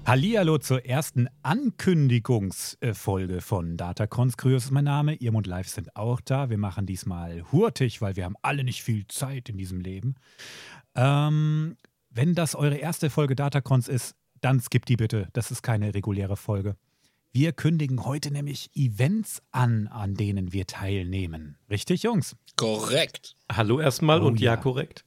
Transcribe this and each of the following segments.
Hallihallo zur ersten Ankündigungsfolge von Datacrons. Kryos ist mein Name, Irm und Live sind auch da. Wir machen diesmal hurtig, weil wir haben alle nicht viel Zeit in diesem Leben. Wenn das eure erste Folge Datacrons ist, dann skippt die bitte. Das ist keine reguläre Folge. Wir kündigen heute nämlich Events an denen wir teilnehmen. Richtig, Jungs? Korrekt. Hallo erstmal und ja, korrekt.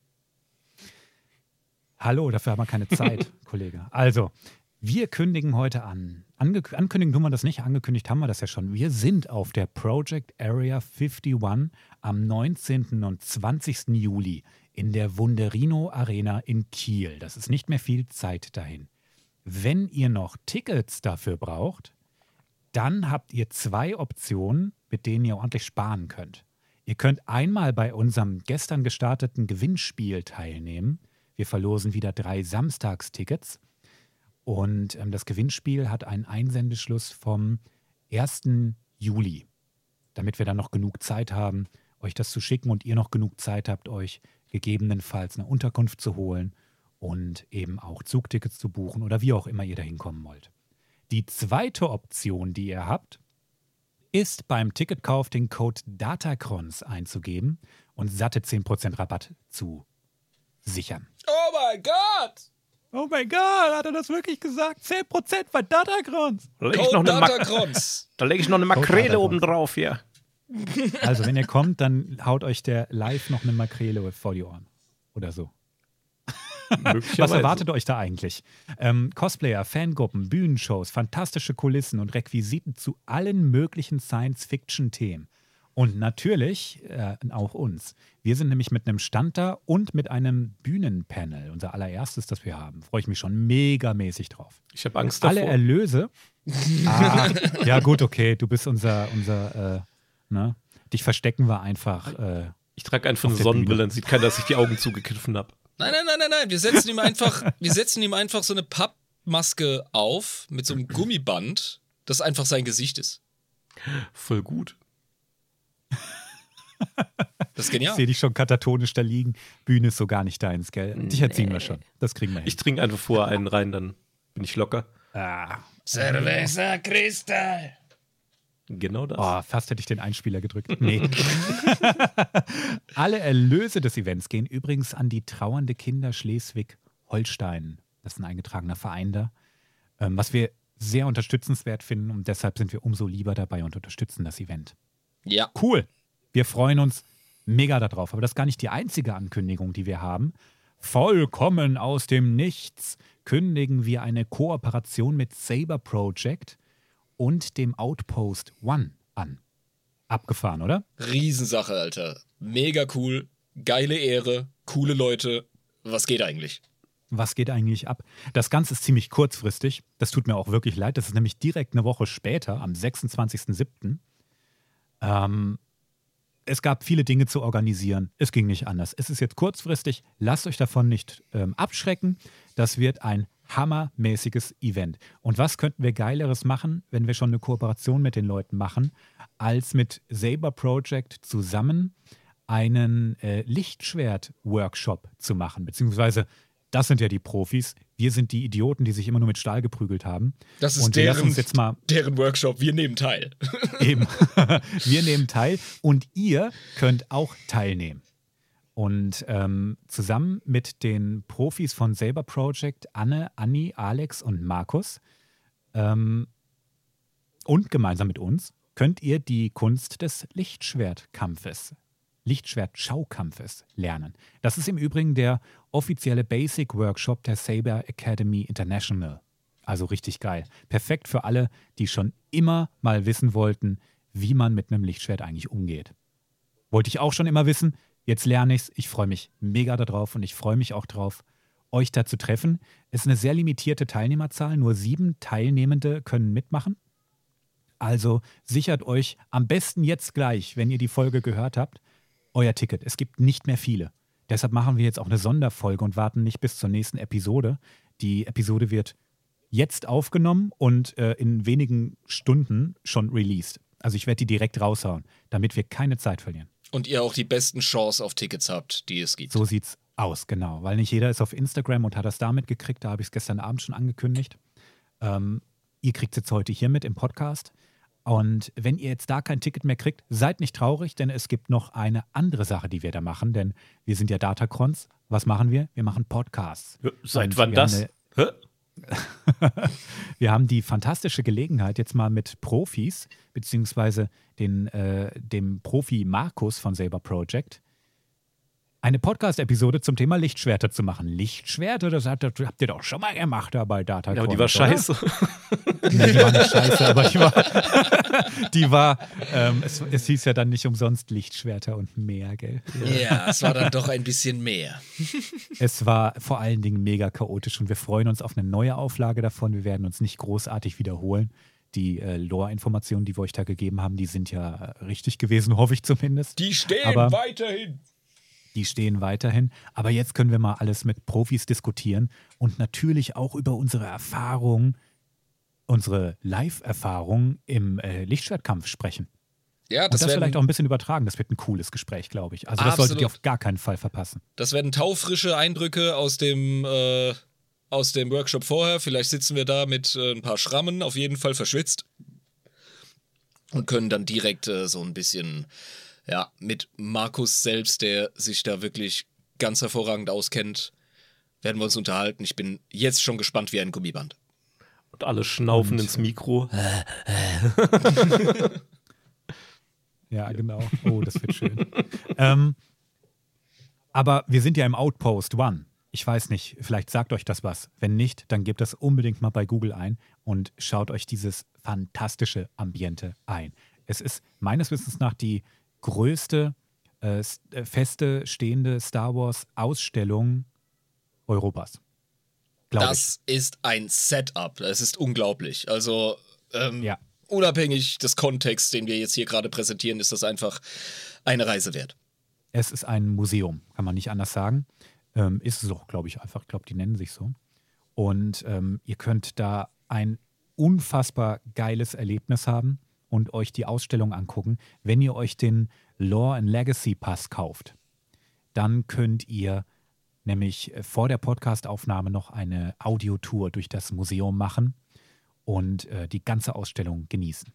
Hallo, dafür haben wir keine Zeit, Kollege. Also, wir kündigen heute an. Ankündigen tun wir das nicht, angekündigt haben wir das ja schon. Wir sind auf der Project Area 51 am 19. und 20. Juli in der Wunderino Arena in Kiel. Das ist nicht mehr viel Zeit dahin. Wenn ihr noch Tickets dafür braucht, dann habt ihr 2 Optionen, mit denen ihr ordentlich sparen könnt. Ihr könnt einmal bei unserem gestern gestarteten Gewinnspiel teilnehmen. Wir verlosen wieder 3 Samstagstickets und das Gewinnspiel hat einen Einsendeschluss vom 1. Juli, damit wir dann noch genug Zeit haben, euch das zu schicken und ihr noch genug Zeit habt, euch gegebenenfalls eine Unterkunft zu holen und eben auch Zugtickets zu buchen oder wie auch immer ihr dahin kommen wollt. Die zweite Option, die ihr habt, ist beim Ticketkauf den Code DATACRONS einzugeben und satte 10% Rabatt zu sichern. Oh mein Gott! Oh mein Gott, hat er das wirklich gesagt? 10% bei Datacrons. Da lege ich noch eine Makrele oben drauf hier. Also, wenn ihr kommt, dann haut euch der live noch eine Makrele vor die Ohren. Oder so. Was erwartet euch da eigentlich? Cosplayer, Fangruppen, Bühnenshows, fantastische Kulissen und Requisiten zu allen möglichen Science-Fiction-Themen. Und natürlich auch uns. Wir sind nämlich mit einem Stand da und mit einem Bühnenpanel. Unser allererstes, das wir haben. Freue ich mich schon megamäßig drauf. Ich habe Angst davor. Alle Erlöse. Ja gut, okay. Du bist unser ne? Dich verstecken wir einfach. Ich trage einfach eine Sonnenbrille, dann sieht keiner, dass ich die Augen zugekniffen habe. Nein. Wir setzen ihm einfach so eine Pappmaske auf mit so einem Gummiband, das einfach sein Gesicht ist. Voll gut. Das ist genial. Ich sehe dich schon katatonisch da liegen. Bühne ist so gar nicht deins, gell? Dich erziehen wir schon. Das kriegen wir hin. Ich trinke einfach vorher einen rein, dann bin ich locker. Cerveza Cristal. Genau das. Oh, fast hätte ich den Einspieler gedrückt. Nee. Alle Erlöse des Events gehen übrigens an die trauernde Kinder Schleswig-Holstein. Das ist ein eingetragener Verein da. Was wir sehr unterstützenswert finden und deshalb sind wir umso lieber dabei und unterstützen das Event. Ja. Cool. Wir freuen uns mega darauf. Aber das ist gar nicht die einzige Ankündigung, die wir haben. Vollkommen aus dem Nichts kündigen wir eine Kooperation mit Saber Project und dem Outpost One an. Abgefahren, oder? Riesensache, Alter. Mega cool. Geile Ehre. Coole Leute. Was geht eigentlich? Was geht eigentlich ab? Das Ganze ist ziemlich kurzfristig. Das tut mir auch wirklich leid. Das ist nämlich direkt eine Woche später, am 26.07. Es gab viele Dinge zu organisieren. Es ging nicht anders. Es ist jetzt kurzfristig. Lasst euch davon nicht abschrecken. Das wird ein hammermäßiges Event. Und was könnten wir Geileres machen, wenn wir schon eine Kooperation mit den Leuten machen, als mit Saber Project zusammen einen Lichtschwert-Workshop zu machen? Beziehungsweise, das sind ja die Profis. Wir sind die Idioten, die sich immer nur mit Stahl geprügelt haben. Das ist und deren Workshop. Wir nehmen teil. Eben. Wir nehmen teil und ihr könnt auch teilnehmen. Und zusammen mit den Profis von Saber Project, Anne, Anni, Alex und Markus und gemeinsam mit uns könnt ihr die Kunst des Lichtschwertschaukampfes lernen. Das ist im Übrigen der offizielle Basic Workshop der Saber Academy International. Also richtig geil. Perfekt für alle, die schon immer mal wissen wollten, wie man mit einem Lichtschwert eigentlich umgeht. Wollte ich auch schon immer wissen. Jetzt lerne ich es. Ich freue mich mega darauf und ich freue mich auch drauf, euch da zu treffen. Es ist eine sehr limitierte Teilnehmerzahl. Nur 7 Teilnehmende können mitmachen. Also sichert euch am besten jetzt gleich, wenn ihr die Folge gehört habt, euer Ticket. Es gibt nicht mehr viele. Deshalb machen wir jetzt auch eine Sonderfolge und warten nicht bis zur nächsten Episode. Die Episode wird jetzt aufgenommen und in wenigen Stunden schon released. Also ich werde die direkt raushauen, damit wir keine Zeit verlieren. Und ihr auch die besten Chancen auf Tickets habt, die es gibt. So sieht's aus, genau. Weil nicht jeder ist auf Instagram und hat das damit gekriegt. Da habe ich es gestern Abend schon angekündigt. Ihr kriegt es jetzt heute hier mit im Podcast. Und wenn ihr jetzt da kein Ticket mehr kriegt, seid nicht traurig, denn es gibt noch eine andere Sache, die wir da machen. Denn wir sind ja Datacrons. Was machen wir? Wir machen Podcasts. Seit wann das? Wir haben die fantastische Gelegenheit, jetzt mal mit Profis, beziehungsweise dem Profi Markus von Saber Project, eine Podcast-Episode zum Thema Lichtschwerter zu machen. Lichtschwerter, das habt ihr doch schon mal gemacht da bei Datacron. Ja, aber die war scheiße. Nee, die war nicht scheiße, aber es hieß ja dann nicht umsonst Lichtschwerter und mehr, gell? Ja, es war dann doch ein bisschen mehr. Es war vor allen Dingen mega chaotisch und wir freuen uns auf eine neue Auflage davon. Wir werden uns nicht großartig wiederholen. Die Lore-Informationen, die wir euch da gegeben haben, die sind ja richtig gewesen, hoffe ich zumindest. Die stehen weiterhin. Die stehen weiterhin. Aber jetzt können wir mal alles mit Profis diskutieren und natürlich auch über unsere Erfahrung, unsere Live-Erfahrung im Lichtschwertkampf sprechen. Ja, und das vielleicht auch ein bisschen übertragen. Das wird ein cooles Gespräch, glaube ich. Also das solltet ihr auf gar keinen Fall verpassen. Das werden taufrische Eindrücke aus dem Workshop vorher. Vielleicht sitzen wir da mit ein paar Schrammen, auf jeden Fall verschwitzt. Und können dann direkt so ein bisschen, ja, mit Markus selbst, der sich da wirklich ganz hervorragend auskennt, werden wir uns unterhalten. Ich bin jetzt schon gespannt wie ein Gummiband. Und alle schnaufen ins Mikro. Ja, genau. Oh, das wird schön. Aber wir sind ja im Outpost One. Ich weiß nicht, vielleicht sagt euch das was. Wenn nicht, dann gebt das unbedingt mal bei Google ein und schaut euch dieses fantastische Ambiente ein. Es ist meines Wissens nach die größte feste, stehende Star Wars-Ausstellung Europas. Das ist ein Setup. Das ist unglaublich. Also, unabhängig des Kontexts, den wir jetzt hier gerade präsentieren, ist das einfach eine Reise wert. Es ist ein Museum, kann man nicht anders sagen. Ist es auch, glaube ich, einfach. Ich glaube, die nennen sich so. Und ihr könnt da ein unfassbar geiles Erlebnis haben und euch die Ausstellung angucken. Wenn ihr euch den Lore and Legacy Pass kauft, dann könnt ihr nämlich vor der Podcast-Aufnahme noch eine Audiotour durch das Museum machen und die ganze Ausstellung genießen.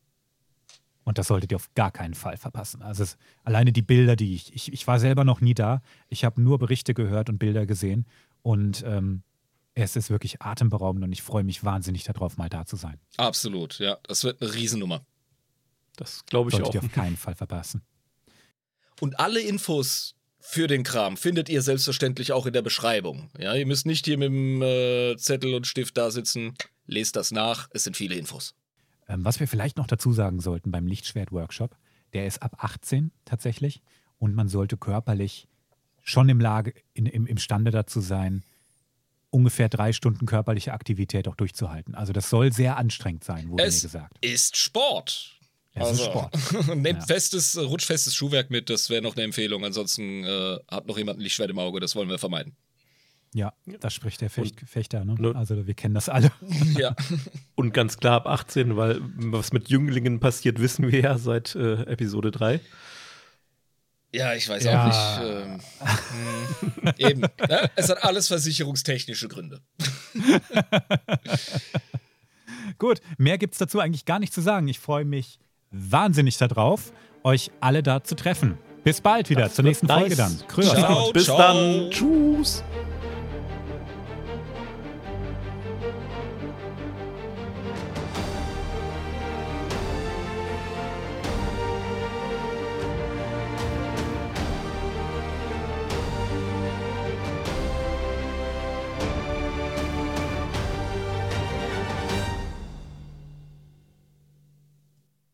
Und das solltet ihr auf gar keinen Fall verpassen. Also alleine die Bilder, die ich war selber noch nie da. Ich habe nur Berichte gehört und Bilder gesehen. Und es ist wirklich atemberaubend und ich freue mich wahnsinnig darauf, mal da zu sein. Absolut, ja. Das wird eine Riesennummer. Das glaube ich auch. Solltet ihr auf keinen Fall verpassen. Und alle Infos für den Kram findet ihr selbstverständlich auch in der Beschreibung. Ja, ihr müsst nicht hier mit dem Zettel und Stift da sitzen. Lest das nach. Es sind viele Infos. Was wir vielleicht noch dazu sagen sollten beim Lichtschwert-Workshop, der ist ab 18 tatsächlich und man sollte körperlich schon imstande dazu sein, ungefähr 3 Stunden körperliche Aktivität auch durchzuhalten. Also das soll sehr anstrengend sein, wurde mir gesagt. Es ist Sport. Es ist Sport. Nehmt rutschfestes Schuhwerk mit, das wäre noch eine Empfehlung. Ansonsten hat noch jemand ein Lichtschwert im Auge, das wollen wir vermeiden. Ja, da spricht der Fechter, ne? Also wir kennen das alle. Ja. Und ganz klar ab 18, weil was mit Jünglingen passiert, wissen wir ja seit Episode 3. Ja, ich weiß auch nicht. Eben. Ja, es hat alles versicherungstechnische Gründe. Gut, mehr gibt es dazu eigentlich gar nicht zu sagen. Ich freue mich wahnsinnig darauf, euch alle da zu treffen. Bis bald wieder, zur nächsten Folge dann. Bis dann. Tschüss.